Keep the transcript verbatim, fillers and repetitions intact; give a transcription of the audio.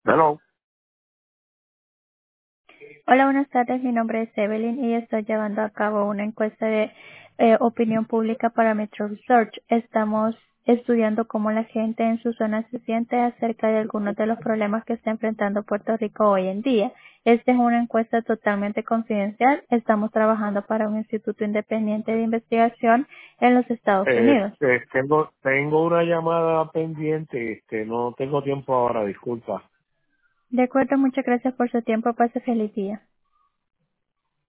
Hello. Hola, buenas tardes. Mi nombre es Evelyn y estoy llevando a cabo una encuesta de eh, opinión pública para Metro Research. Estamos estudiando cómo la gente en su zona se siente acerca de algunos de los problemas que está enfrentando Puerto Rico hoy en día. Esta es una encuesta totalmente confidencial. Estamos trabajando para un instituto independiente de investigación en los Estados Unidos. Este, tengo, tengo una llamada pendiente, este, no tengo tiempo ahora, disculpa. De acuerdo, muchas gracias por su tiempo. Pase feliz día.